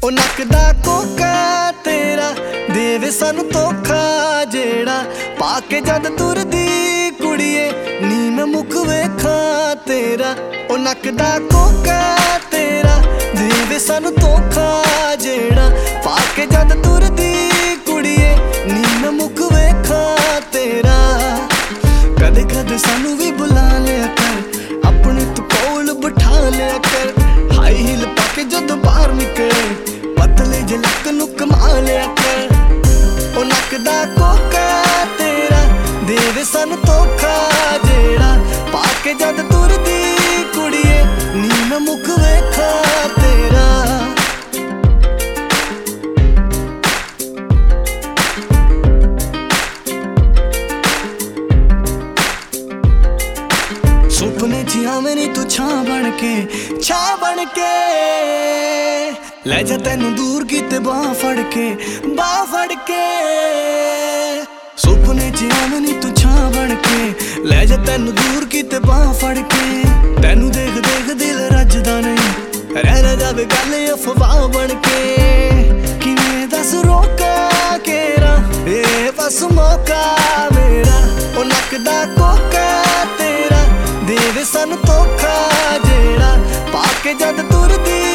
ओ नकदा Coca तेरा देवे सानू धोखा जेड़ा पाके जद तुरदी कुड़िए नी मैं मुख वेखा तेरा। ओ नकदा कोका तेरा देवे सानू धोखा जेड़ा पाके जद तुरदी कुड़िए नी मैं मुख वेखा तेरा। कदे कदे सानू भी बुला लिया कर अपने तू कोल बिठा लिया कर, हाई हील पाके जदों बाहर निकले पतले जे लक नू कमा लिया कर। ओ नकदा कोका तेरा देवे सानू धोखा जेड़ा पाके जद तुरदी कुड़िए नी मैं मुख वेखा तेरा। सुपने च आवे नी तू छां बन के ले जा तैनू दूर किते बाह फड़ के। सुपने च आवे नी तू छां बन के ले जा तैनू दूर किते बाह फड़ के। तैनू देख देख दिल रजदा नहीं रह जावे गल अफवाह बन के। किवें दस रोका केरा ए बस मौका मेरा। ओ नकदा कोका तेरा देवे सानू धोखा जेड़ा पाके जद तुरदी